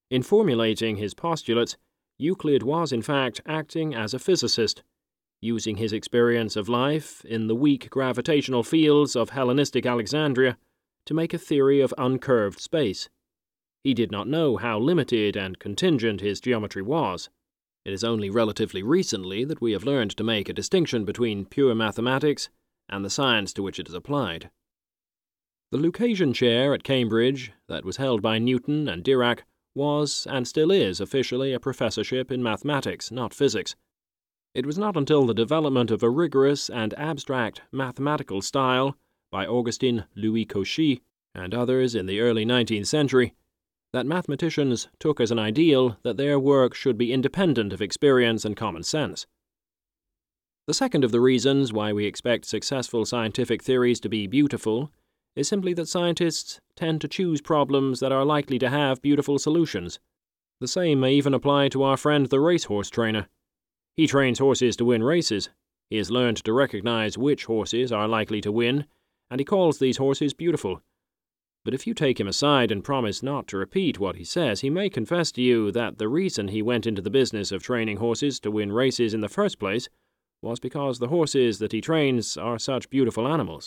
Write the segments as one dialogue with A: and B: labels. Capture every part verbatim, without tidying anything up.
A: In formulating his postulates, Euclid was in fact acting as a physicist, using his experience of life in the weak gravitational fields of Hellenistic Alexandria to make a theory of uncurved space. He did not know how limited and contingent his geometry was. It is only relatively recently that we have learned to make a distinction between pure mathematics and the science to which it is applied. The Lucasian chair at Cambridge, that was held by Newton and Dirac, was, and still is, officially a professorship in mathematics, not physics. It was not until the development of a rigorous and abstract mathematical style by Augustin Louis Cauchy and others in the early nineteenth century that mathematicians took as an ideal that their work should be independent of experience and common sense. The second of the reasons why we expect successful scientific theories to be beautiful is simply that scientists tend to choose problems that are likely to have beautiful solutions. The same may even apply to our friend the racehorse trainer. He trains horses to win races. He has learned to recognize which horses are likely to win, and he calls these horses beautiful. But if you take him aside and promise not to repeat what he says, he may confess to you that the reason he went into the business of training horses to win races in the first place was because the horses that he trains are such beautiful animals.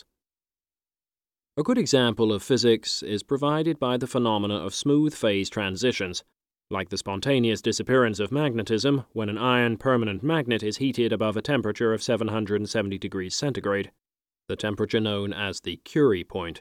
A: A good example of physics is provided by the phenomena of smooth phase transitions, like the spontaneous disappearance of magnetism when an iron permanent magnet is heated above a temperature of seven hundred seventy degrees centigrade, the temperature known as the Curie point.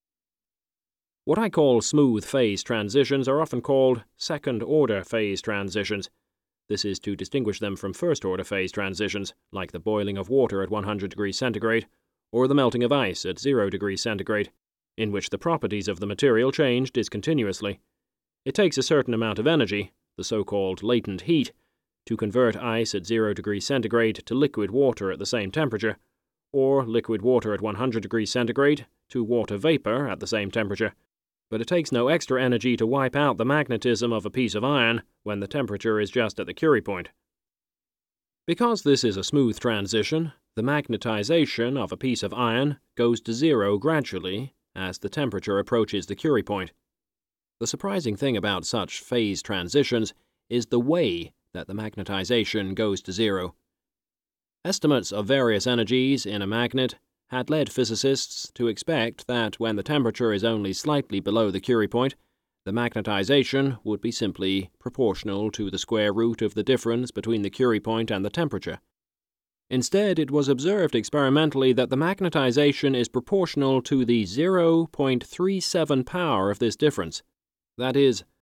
A: What I call smooth phase transitions are often called second-order phase transitions. This is to distinguish them from first-order phase transitions, like the boiling of water at one hundred degrees centigrade, or the melting of ice at zero degrees centigrade, in which the properties of the material change discontinuously. It takes a certain amount of energy, the so-called latent heat, to convert ice at zero degrees centigrade to liquid water at the same temperature, or liquid water at one hundred degrees centigrade to water vapor at the same temperature. But it takes no extra energy to wipe out the magnetism of a piece of iron when the temperature is just at the Curie point. Because this is a smooth transition, the magnetization of a piece of iron goes to zero gradually as the temperature approaches the Curie point. The surprising thing about such phase transitions is the way that the magnetization goes to zero. Estimates of various energies in a magnet had led physicists to expect that when the temperature is only slightly below the Curie point, the magnetization would be simply proportional to the square root of the difference between the Curie point and the temperature. Instead, it was observed experimentally that the magnetization is proportional to the zero point three seven power of this difference. That is,